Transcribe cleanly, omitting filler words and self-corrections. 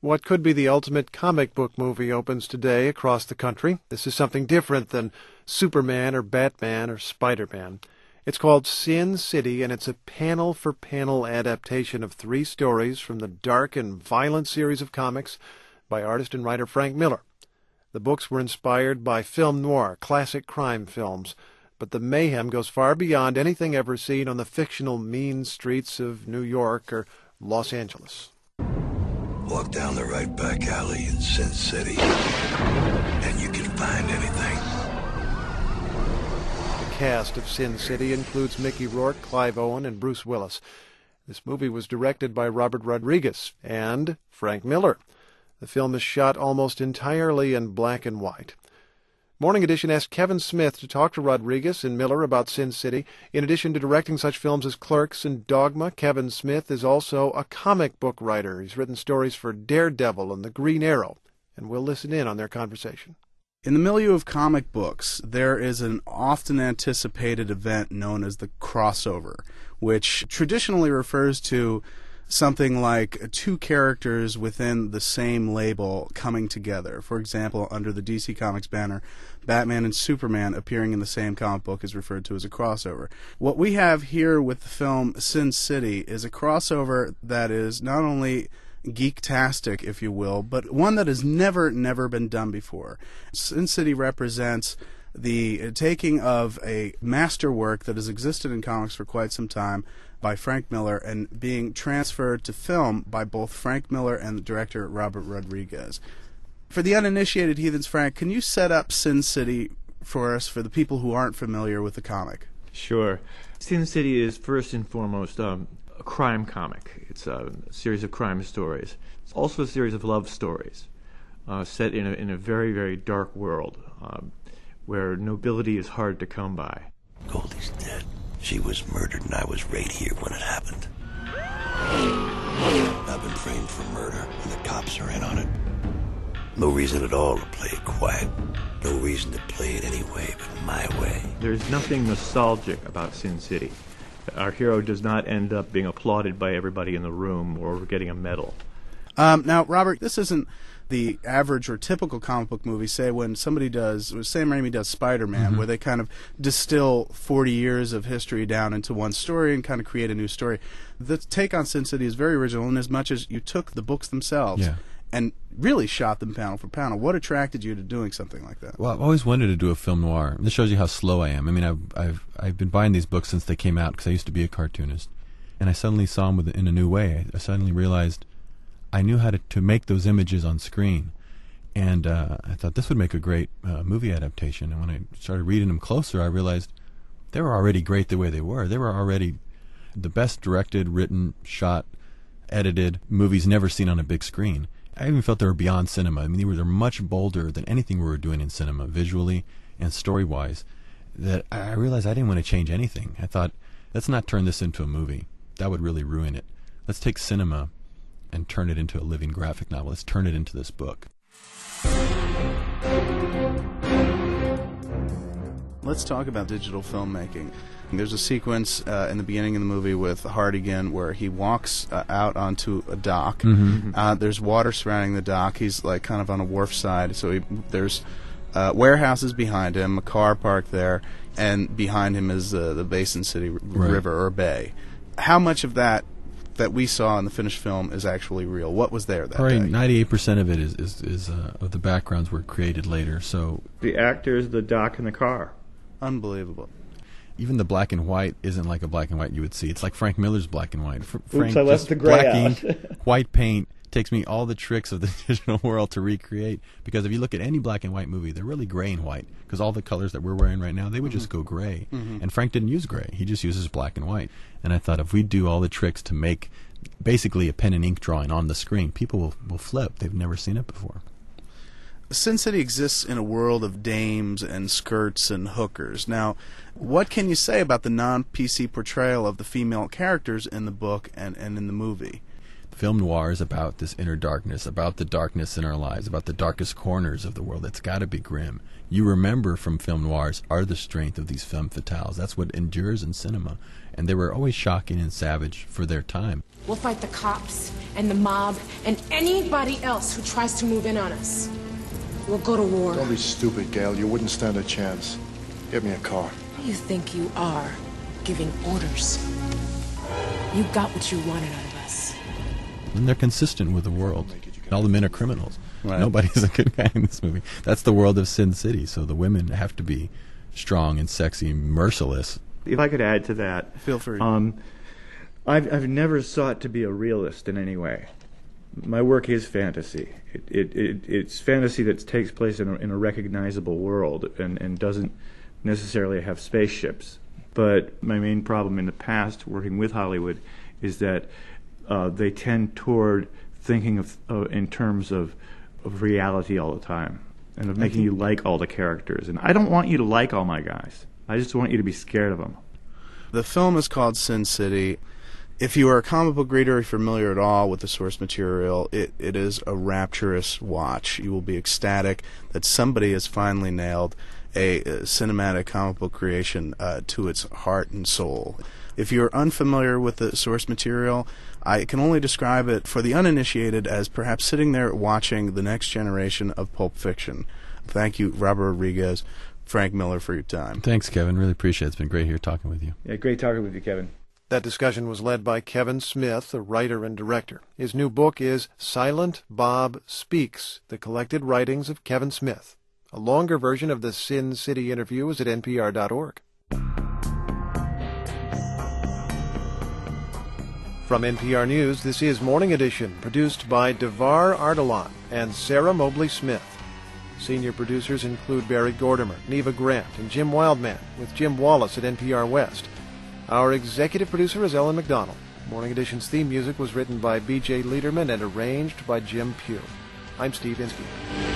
What could be the ultimate comic book movie opens today across the country. This is something different than Superman or Batman or Spider-Man. It's called Sin City, and it's a panel-for-panel adaptation of 3 stories from the dark and violent series of comics by artist and writer Frank Miller. The books were inspired by film noir, classic crime films, but the mayhem goes far beyond anything ever seen on the fictional mean streets of New York or Los Angeles. Walk down the right back alley in Sin City, and you can find anything. The cast of Sin City includes Mickey Rourke, Clive Owen, and Bruce Willis. This movie was directed by Robert Rodriguez and Frank Miller. The film is shot almost entirely in black and white. Morning Edition asked Kevin Smith to talk to Rodriguez and Miller about Sin City. In addition to directing such films as Clerks and Dogma, Kevin Smith is also a comic book writer. He's written stories for Daredevil and the Green Arrow, and we'll listen in on their conversation. In the milieu of comic books, there is an often anticipated event known as the crossover, which traditionally refers to something like 2 characters within the same label coming together. For example, under the DC Comics banner, Batman and Superman appearing in the same comic book is referred to as a crossover. What we have here with the film Sin City is a crossover that is not only geektastic, if you will, but one that has never been done before. Sin City represents the taking of a masterwork that has existed in comics for quite some time by Frank Miller and being transferred to film by both Frank Miller and the director Robert Rodriguez. For the uninitiated heathens, Frank, can you set up Sin City for us, for the people who aren't familiar with the comic? Sure. Sin City is first and foremost a crime comic. It's a series of crime stories. It's also a series of love stories set in a very, very dark world where nobility is hard to come by. Goldie's dead. She was murdered, and I was right here when it happened. I've been framed for murder, and the cops are in on it. No reason at all to play it quiet. No reason to play it any way but my way. There's nothing nostalgic about Sin City. Our hero does not end up being applauded by everybody in the room or getting a medal. Now, Robert, this isn't the average or typical comic book movie, say when somebody does, Sam Raimi does Spider-Man, where they kind of distill 40 years of history down into one story and kind of create a new story. The take on Sin City is very original in as much as you took the books themselves and really shot them panel for panel. What attracted you to doing something like that? Well, I've always wanted to do a film noir. This shows you how slow I am. I mean, I've been buying these books since they came out because I used to be a cartoonist, and I suddenly saw them in a new way. I suddenly realized I knew how to make those images on screen, and I thought this would make a great movie adaptation. And when I started reading them closer, I realized they were already great the way they were. They were already the best directed, written, shot, edited movies never seen on a big screen. I even felt they were beyond cinema. I mean, they're much bolder than anything we were doing in cinema, visually and story-wise, that I realized I didn't want to change anything. I thought, let's not turn this into a movie. That would really ruin it. Let's take cinema and turn it into a living graphic novel. Let's turn it into this book. Let's talk about digital filmmaking. There's a sequence in the beginning of the movie with Hartigan where he walks out onto a dock. There's water surrounding the dock. He's like kind of on a wharf side. So there's warehouses behind him, a car parked there, and behind him is the Basin City River or bay. How much of that we saw in the finished film is actually real? What was there that Probably day? 98% of it is of the backgrounds were created later. So The actors, the dock, and the car. Unbelievable. even the black and white isn't like a black and white you would see. It's like Frank Miller's black and white. Oops, I left the gray out. White paint takes me all the tricks of the digital world to recreate. Because if you look at any black and white movie, they're really gray and white. Because all the colors that we're wearing right now, they would just go gray. And Frank didn't use gray. He just uses black and white. And I thought if we do all the tricks to make basically a pen and ink drawing on the screen, people will flip. They've never seen it before. Sin City exists in a world of dames and skirts and hookers. Now, what can you say about the non-PC portrayal of the female characters in the book and in the movie? film noir is about this inner darkness, about the darkness in our lives, about the darkest corners of the world. It's got to be grim. You remember from film noirs are the strength of these femme fatales. That's what endures in cinema. And they were always shocking and savage for their time. We'll fight the cops and the mob and anybody else who tries to move in on us. We'll go to war. Don't be stupid, Gail. You wouldn't stand a chance. Get me a car. Who do you think you are, giving orders? You got what you wanted out of us. And they're consistent with the world. All the men are criminals. Right. Nobody's a good guy in this movie. That's the world of Sin City, so the women have to be strong and sexy, merciless. If I could add to that, Feel free. I've never sought to be a realist in any way. My work is fantasy. It's fantasy that takes place in a recognizable world and doesn't necessarily have spaceships. But my main problem in the past, working with Hollywood, is that they tend toward thinking of in terms of reality all the time and of making you like all the characters. And I don't want you to like all my guys. I just want you to be scared of them. The film is called Sin City. If you are a comic book reader, if you're familiar at all with the source material, it is a rapturous watch. You will be ecstatic that somebody has finally nailed a cinematic comic book creation to its heart and soul. If you're unfamiliar with the source material, I can only describe it for the uninitiated as perhaps sitting there watching the next generation of Pulp Fiction. Thank you, Robert Rodriguez, Frank Miller, for your time. Thanks, Kevin. Really appreciate it. It's been great here talking with you. Yeah, great talking with you, Kevin. That discussion was led by Kevin Smith, a writer and director. His new book is Silent Bob Speaks, the collected writings of Kevin Smith. A longer version of the Sin City interview is at npr.org. From NPR News, this is Morning Edition, produced by Devar Ardalan and Sarah Mobley Smith. Senior producers include Barry Gordimer, Neva Grant, and Jim Wildman, with Jim Wallace at NPR West. Our executive producer is Ellen McDonald. Morning Edition's theme music was written by B.J. Liederman and arranged by Jim Pugh. I'm Steve Inskeep.